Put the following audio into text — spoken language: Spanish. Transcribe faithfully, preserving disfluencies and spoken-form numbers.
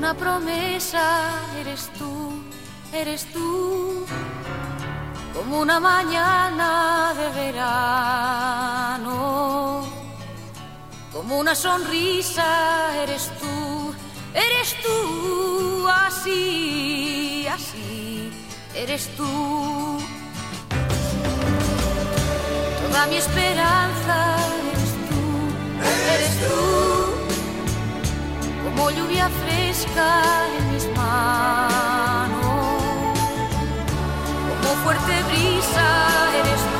una promesa, eres tú, eres tú, como una mañana de verano, como una sonrisa, eres tú, eres tú, así, así, eres tú. Toda mi esperanza, eres tú, eres tú, como lluvia fresca en mis manos, como fuerte brisa, eres tú.